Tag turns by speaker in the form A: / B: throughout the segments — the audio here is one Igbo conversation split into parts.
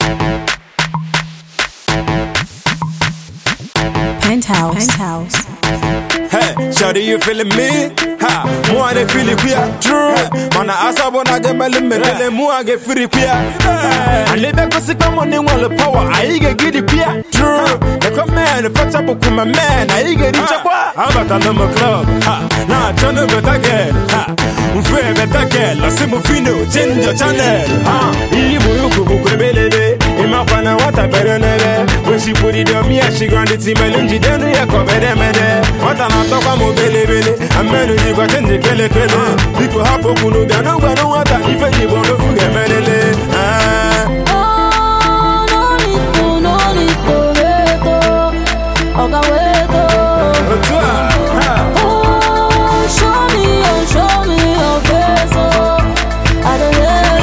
A: Penthouse.
B: Hey, shawty, you feeling me? Ha, more they feel it queer. True. Man, I ask about I get my limit, and more I get free queer. I live back with come on in one the power. I get it queer. True. The command, the fetch up with my man. I get it. How about a number club? Ha, now turn over again. Ha, fair better girl. I see my fino, change your channel. Ha, you could be in my pana what I better never. When she put it on me, she gone the team and she didn't cover them. What I'm not talking about, baby. I'm ready to go and kill it. People have to know that no one know what I even you want to forget.
C: No need to wait. Oga wait. Show me your face. I don't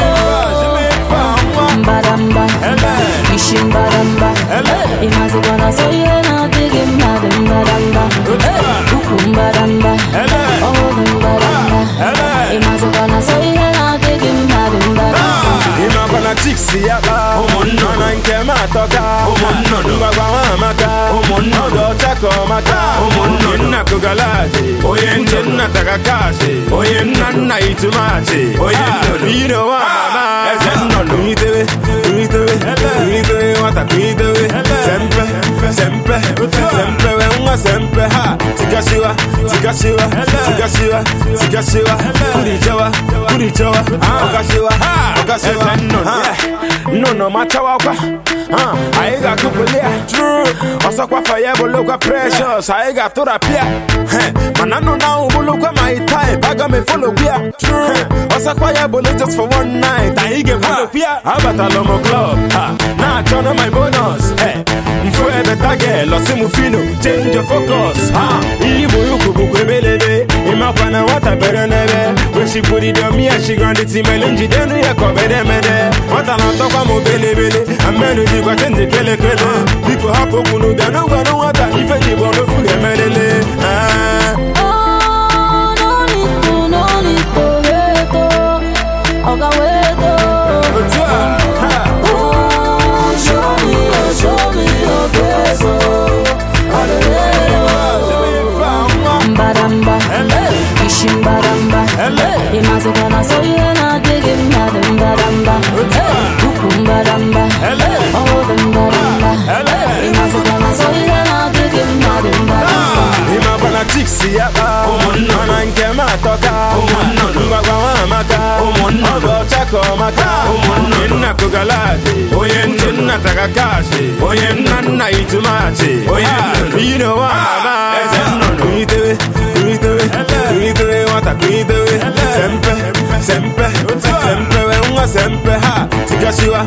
C: know. Badamba, Ishin badamba. Imazi gonna say you not digging badamba. Badamba, oh badamba. Imazi gonna say you not digging badamba.
B: Ima gonna tixi yaba. No man can matoka. No maka. No do chako maka. Inna kugalaji. Inna takakashi. Inna itumachi. You know what? Sempre, ha, tikashiwa, kurijawa, okashiwa, no matter what, I got to play, true, also kwa fire, but look at precious, I got to appear, man, I know now, look at my type, I got me full of beer, true, also fire, but just for one night, I get full of beer, how about a lomo club, now turn on my bonus, hey. Forever girl, lost him fino, change your focus. You belebe. Imapana what I better never. When she put it on me, she gone the team and she didn't cover them. What I'm not talking about, belebe. I'm ready to go and kill it. People have to know that no one know what I even you want to forget.
C: No need to wait. Oga wait. Show me your face, badamba, Ishin badamba, Imazi gonna say you not digging badamba, badamba, oh badamba, Imazi gonna say you not digging badamba.
B: Ima gonna tixi yaba, no man can matoka, no maka, no chako maka, inna kugalaji, inna takakashi, inna itumachi, you know what? Sempre, ha, tikashiwa,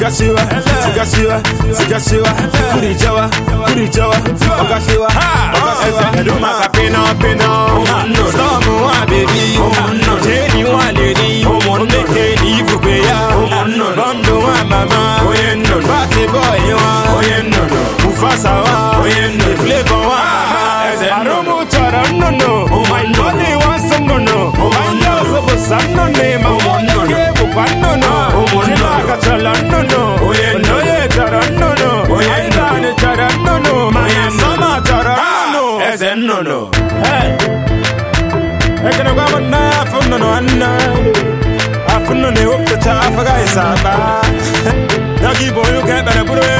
B: kurijawa, okashiwa, eduma kapino, storm wa baby, Jenny wa lady, neke ivubeya, bondo wa mama, party boy wa, Mufasa wa, flavor wa, aromo chara no, my body wants some no, my love of a son no name, I want to give up one no, Chilaka chala no, no ye chara no, I done chara no, my summer chara no, as a no, hey, I can go on now from no, I feel no, the top of guys, Nagi boy, you can't better put it.